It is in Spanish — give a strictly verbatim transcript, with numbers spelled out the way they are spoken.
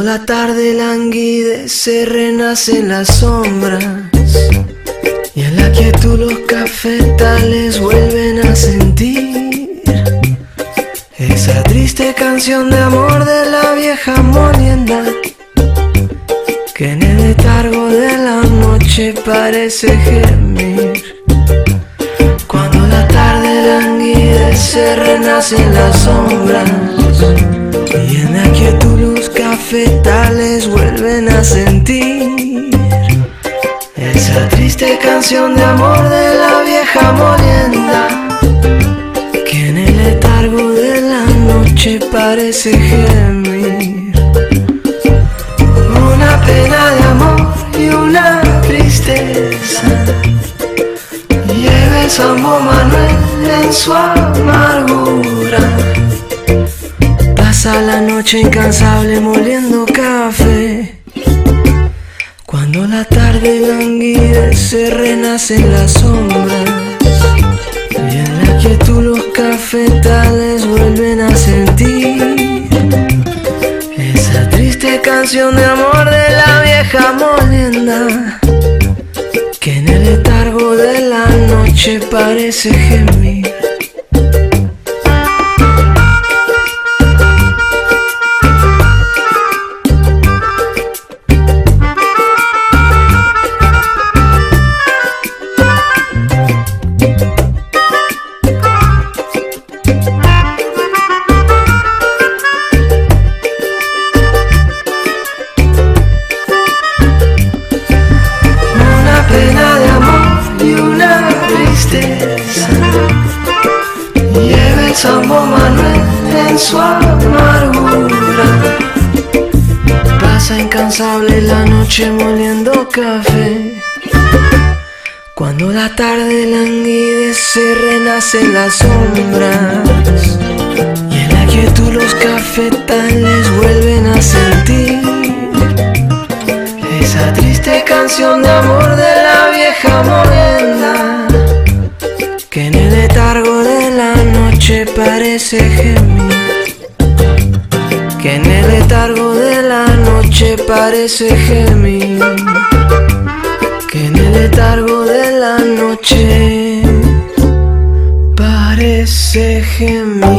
la tarde languidece, renacen las sombras, y en la quietud los cafetales vuelven a sentir esa triste canción de amor de la vieja molienda, que en el letargo de la noche parece gemir. Cuando la tarde languidece, renacen las sombras, y en la quietud los cafetales vuelven a sentir esa triste canción de amor de la vieja molienda, que en el letargo de la noche parece gemir. Una pena de amor y una tristeza lleva el Sambo Manuel en su amargura. Pasa la noche incansable moliendo café. Cuando la tarde languidece, renacen las sombras, y en la quietud los cafetales vuelven a sentir esa triste canción de amor de la vieja molienda, que en el letargo de la noche parece gemir. Lleva el Sambo Manuel en su amargura. Pasa incansable la noche moliendo café. Cuando la tarde languidece, renacen las sombras, y en la quietud los cafetales vuelven a sentir esa triste canción de amor de la vieja molienda, que en el letargo de la noche parece gemir, que en el letargo de la noche parece gemir, que en el letargo de la noche parece gemir.